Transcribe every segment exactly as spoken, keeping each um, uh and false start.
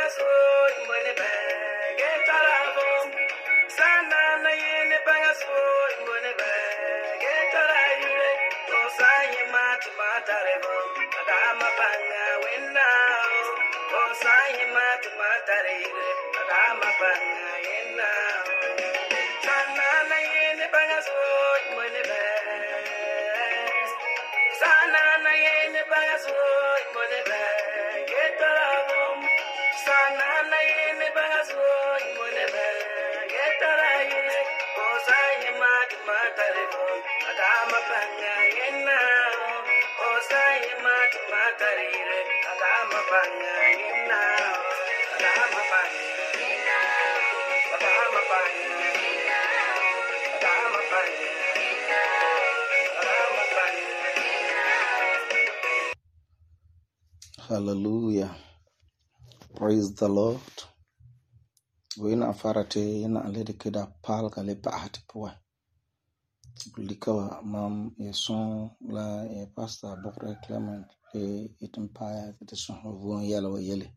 Hallelujah. Praise the Lord. Wina farate yana alede keda pal kale paati poa. Bulikawa mam yeson la e pastor Bokre Clement e itimpaya kete son hovon yala wa yele.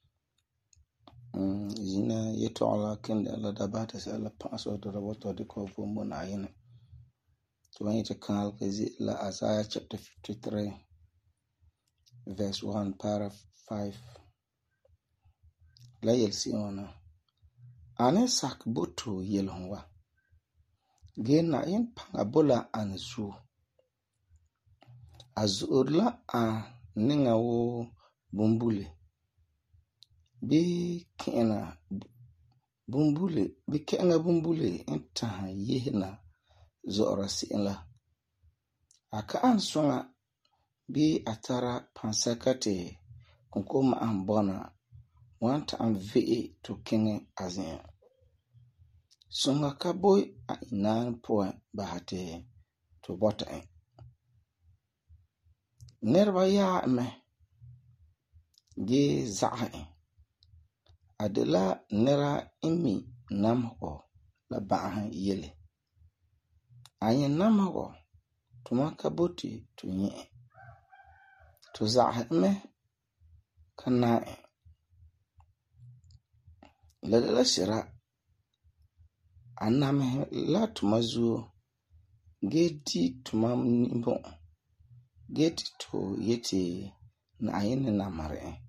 Mm yina yeto ala kende ala dabata se ala paso do raboto de ko vumbo na yene. So when you can la Isaiah chapter fifty-three verse one paragraph five. La yelsi ona. Ane sak boto yelonwa. Gena yin pangabola anzu. Azurla a ninga wo bumbule. Bi kena bumbule. Bi kena bumbule inta yehna zora si'la. Aka ansonga bi atara pansakate kunkoma ambona wanta am ve to kenge azin. Songa kaboy a inan po bahate to bota en. Nerba ya me ge za'a en. Adela nera imi namho la ba'an yele. Ayen namho to makaboti to nye. To za'a me kana en. Ladala shira aname la tumazu geti tumam nimbo geti to yeti na ayene na mare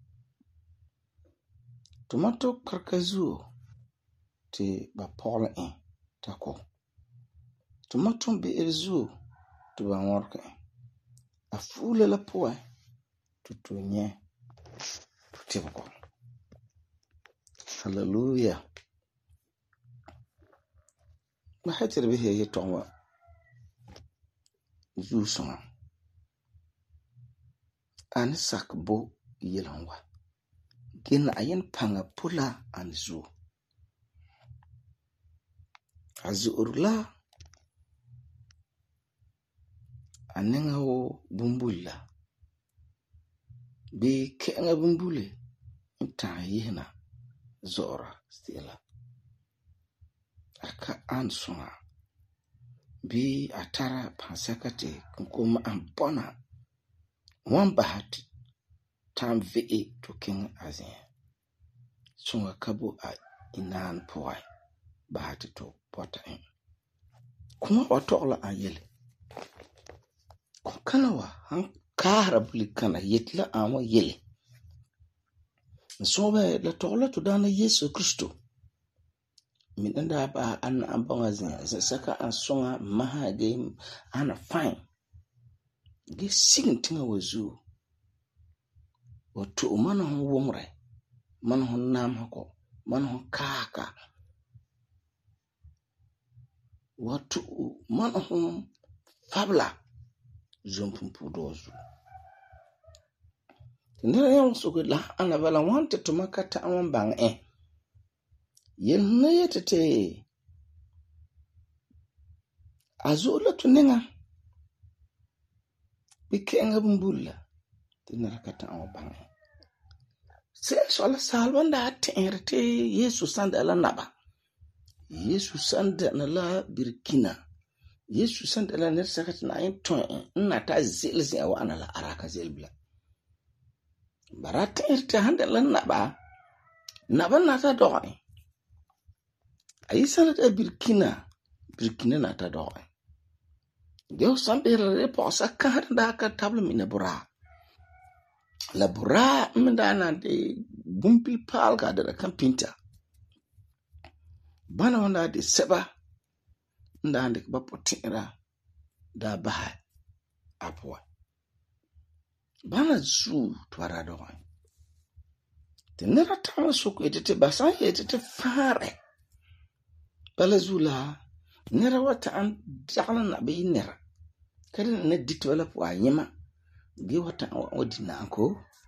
tomato karkazu te ba pole en tako tomato be erzu to ba worka afule la poe tutunye tutibako. Hallelujah. Mahatir bihe yetonwa zusonga an sakbo yelonwa gena ayen panga pula an zu azurla anenga wo bumbula bi kenga bumbule inta yehna zora stila aka ansonga bi atara pansakate kunkoma ambona wambahati tam ve to king azin songa kabo a inan poai bahati to pota en kuma watola ayele kana wa han karabli kana yetla amo yele sobe la tola to dana Yesu Kristo minanda ba an ambanga zin saka ansonga maha game ana fine ge sing tinga wazu wato mana hon womre mana hon nam hako mana hon kaka wato mana hon fabla zompumpu dozu ndera yon sokela ana bala wante to makata amon bang eh yen nayetete azola tuninga bikenga bumbula tinara kata amon bang se sola salwanda aterte Yesu sanda la naba Yesu sanda na la birkina Yesu sanda la nersa katina inton na ta zelzi awa ana la araka zelbla barata irte handa la naba Naba nata doy. Ayisana da Burkina, Burkina nata doy. Dio sambe re posa kan da ka table mina bura. La bura mndana de bumpi pal ga da kan pinta. Bana wanda de seba ndande ba potira da baha apwa. Bana zu twara doy. Tenera tama soko etete basan etete fare. Bala zula nera wata an dakla na be nera. Kadi na dit wala po anyema. Gi wata odina anko.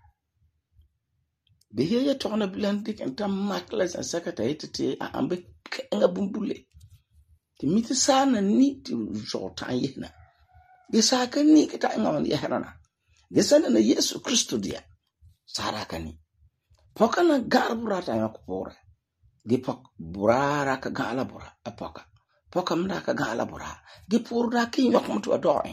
Be ye tokna blandik enta makla sa sakata etete ambe nga bumbule. Ti miti sana ni ti jotan yena. Ge saka ni kita ngawan yehrana. Ge sana na Yesu Kristo dia. Saraka ni. Poka na garbura ta yakupore. Ge pok burara ka gala bura apoka. Poka mda ka gala bura. Ge purda ki nyok mtu adoe.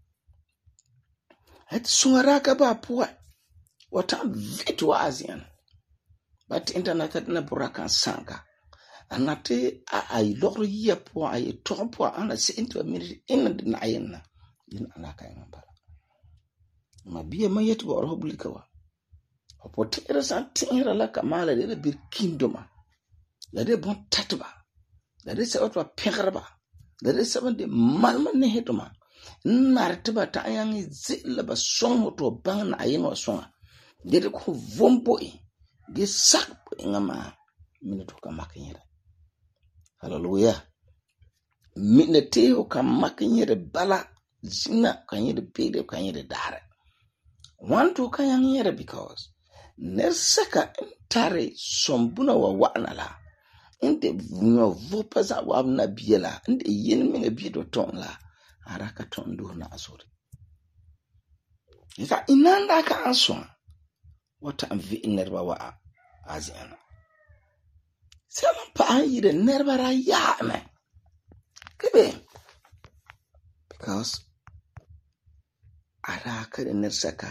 Het sungaraka ba puwa. Wata vitu wa azian. But internet na bura kan sanga. Anate a ay loro yia puwa ay toka puwa ana se into a minute ina dina ayena. Ina anaka yung mbara. Mabia mayetu wa rohobulika wa. Opotera san tingira la kamala de bir kindoma. La de bon tatba. La de se otwa pengraba. La de se de malma ne hetoma. Nartiba ta yangi zilla ba songo to bang na ayino songa. De ko vomboi. Ge sak ngama minuto kamakinyere. Hallelujah. Mineteo kamakinyere bala zina kanyere bede kanyere dare. One to kanyere because nerseka entare sombuna wa wanala. Inde vunyo vopaza wa na biela. Inde yin minga biedo ton la. Araka ton do na asuri. Ita inanda ka answa. Wata amvi inerba wa aziana. Sama pa yire nerba ra ya me. Kebe. Because araka de nerseka.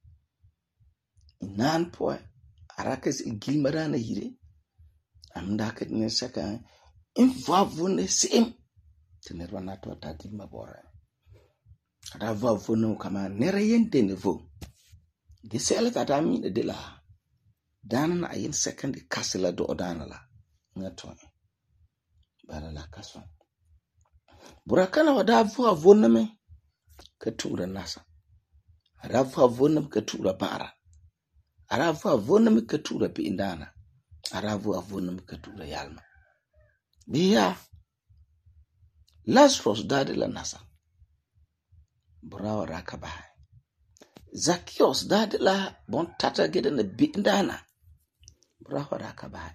Inan po araka is gilmara na yire. Amdaka de nerseka. Invavu ne sim. Tenerwa na to ta gilma bora. Ada vavu no kama nera yente nevo. Gisele kata mi de la. Dana na ayin second kasela do odana la. Ngato. Bara la kaso. Burakana wada vu avona me katura nasa. Ada vu avona me katura bara. Ada vu avona me katura bi indana. Ada vu avona me katura yalma. Biya Lazarus dade la nasa. Burawa rakabaha. Zacchaeus dade la bon tata gede na bi indana. Burawa rakabaha.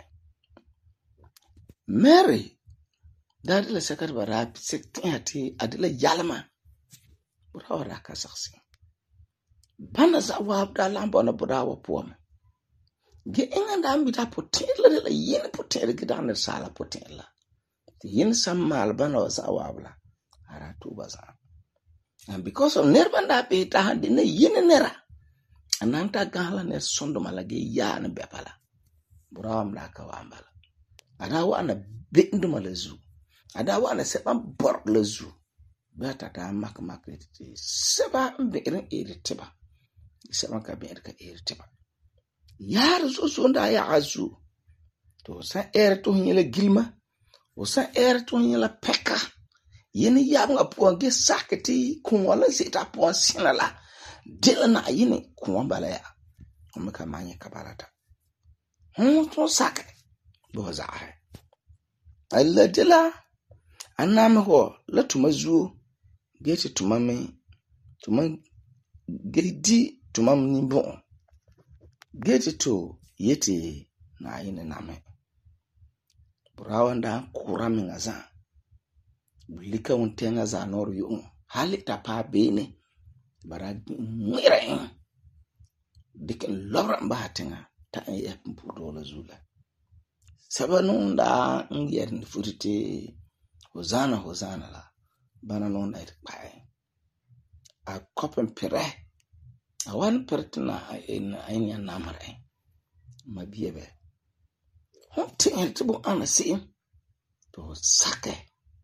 Mary dade la sekat bara sekti hati adila yalma. Burawa raka saksi. Bana za wabda lambo na burawa puwama. Ge inganda ambita potela de la yin potela gidana sala potela. Yin samal bana za wabla. Aratu baza. And because of nerbanda pe tahandi ne yin nera. Ananta gala ne sondo malage ya na bepala. Burawa mlaka wambala. Adawa ana bindu malezu. Adawa ana sepa bor lezu. Bata ta mak mak iti. Seba mbirin iri tiba. Seba kabir ka iri tiba. Yar zo sonda ya azu. To sa er to hinyele gilma. O sa er to hinyele peka. Yeni yabnga puange saketi kumwala zeta puan sinala. Dila na yini kumwambala ya. Umeka manye kabarata. Hon to sake. Boza ahe. Alla dila. Aname ho. La tumazu. Geti tumame. Tumam. Gedi tumam nimbon. Geti to yeti na yini name. Burawanda kurami ngazan. Bulika untenga za noru yung. Halita pa bene. Bara mwira yung. Dikin lobra mba hatenga. Ta nye mpudola zula. Saba nunda ngiyari nifurite. Hozana hozana la. Bana nunda itikpae. A kopen pere. A wan pertina aini ya namare. Mabiebe. hon tin ti bo ana sim to sake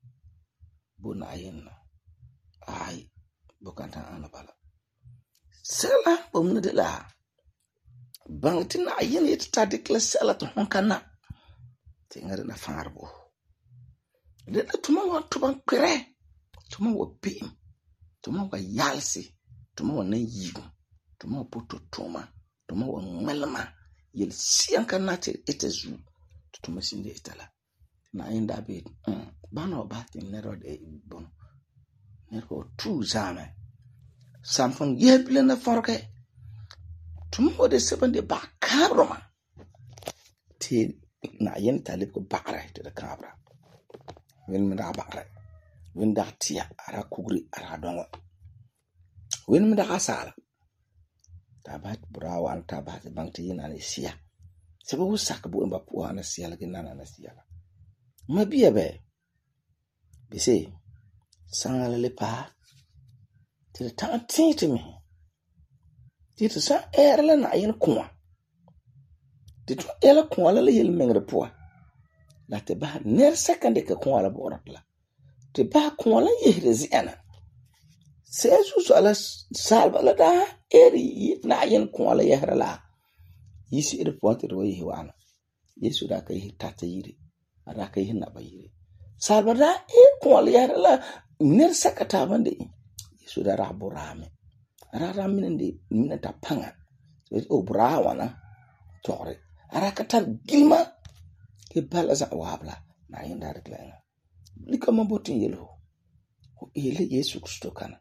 bo na yin ai bo kan ta ana bala sela bo mun de la bang tin na yin yet ta de kla sela to hon kana tinga na farbo de tuma wa tuban kwere tuma wa bim tuma wa yalsi tuma wa na yigu tuma wa poto tuma tuma wa melma yel sian kana te etezu tuma sinde etala na inda be bana ba tin nero de bon nero tu zame samfon yeble na forke tuma wa de sebande ba kabroma te na yin talib ko bakra te da kabra wen mi da bakra wen da tiya ara kugri ara dongo wen mi da asala tabat brawa an tabat bangti yina ne sia sebe wo sak bo mba po ana sia la nana na sia la mabia be be se sangala le pa ti ta tinte mi ti ta sa erla na yin kwa ti to ela kwa la yel mengre po la te ba ner second ke kwa la borat la te ba kwa la yehrezi ana sesu so ala salba la da eri na yin kwa la yehra la yisi ir pote ro yi wana yesu da kai tata yiri ada kai na ba yiri salba da e kwa la yehra la ner sakata bande yesu da raburame rara minende minata panga o brawana tore ara katar gilma ke balaza wabla na yin da rekla likama botin yelo o ele yesu kristo kana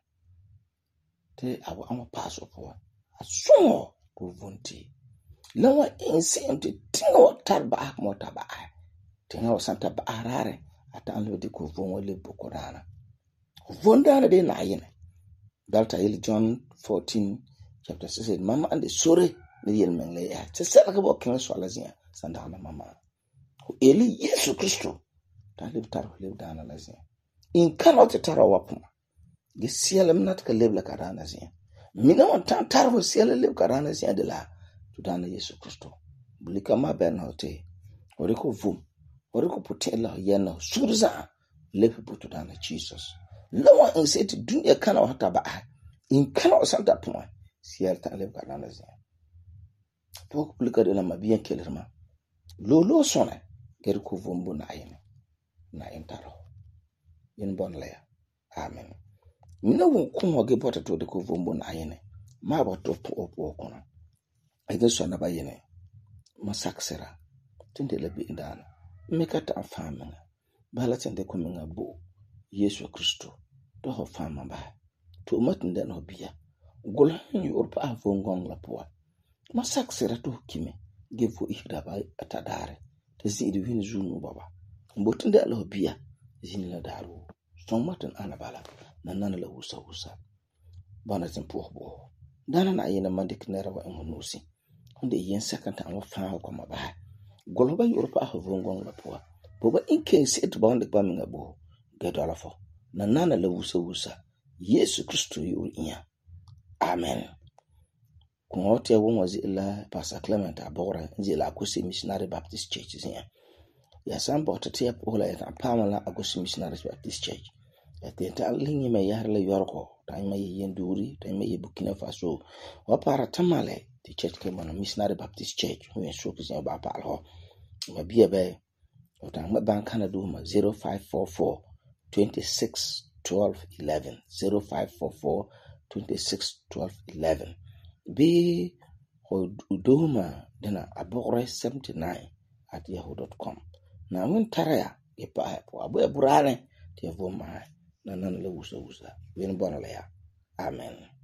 te awo ama paso po aso ko vunti lawa insente tinga watarba mo taba tinga wasanta ba arare ata anlo de ko von wale bokorana vondana de na yin dalta yel John fourteen chapter six mama ande sore ne yel mengle ya te sala ko bokin so alazia sanda na mama o ele yesu kristo ta lebtar lebdana lazia in cannot tara wapuma ge siela mnat ka lebla karana zia mina on tan tarvo siela leb karana zia de la tudana yesu kristo bulika ma ben hote oriko vum oriko potela yena surza lepe potudana jesus lawa inset dunia kana hata ba in kana santa puma siela ta leb karana zia pok bulika de la mabiyan kelerma lolo sona geriko vumbu na yene na intaro yin bon le amen mina won kun hoge bota to de ko vombo na yene ma ba to po po kono ege so na ba yene masaksera tinde le bi indana mekata afama bala tende ko minga bo yesu kristo to ho fama ba to matinde no biya gola ni urpa avongong la po masaksera to kime gevo ihda ba atadare te zidi win zunu baba mbotinde lo biya zin la daru somatan ana bala nanana la wusa wusa bana tin pohbo dana na yina mandik nera wa ngonusi onde yen sakanta am fa ko maba golba yurpa ha vongong la po boba in case it bond ba minga bo gedo la fo nanana la wusa wusa yesu kristo yunya amen kumote won wazi ila pastor clement abora nzi la akusi missionary baptist church zia ya sambo tatia pola ya pamala akusi missionary baptist church atenta lingi me yarle yorko tayma yenduri tayma ye Burkina Faso wa para tamale the church ke mono missionary baptist church we so kizan ba palo ma bia be otang ban kana do ma zero five four four twenty-six twelve eleven zero five four four twenty-six twelve eleven be hoduma dena abore seventy-nine at yahoo dot com na mun taraya e pa abu burane te voma nanana la wusa wusa wen bona la ya amen.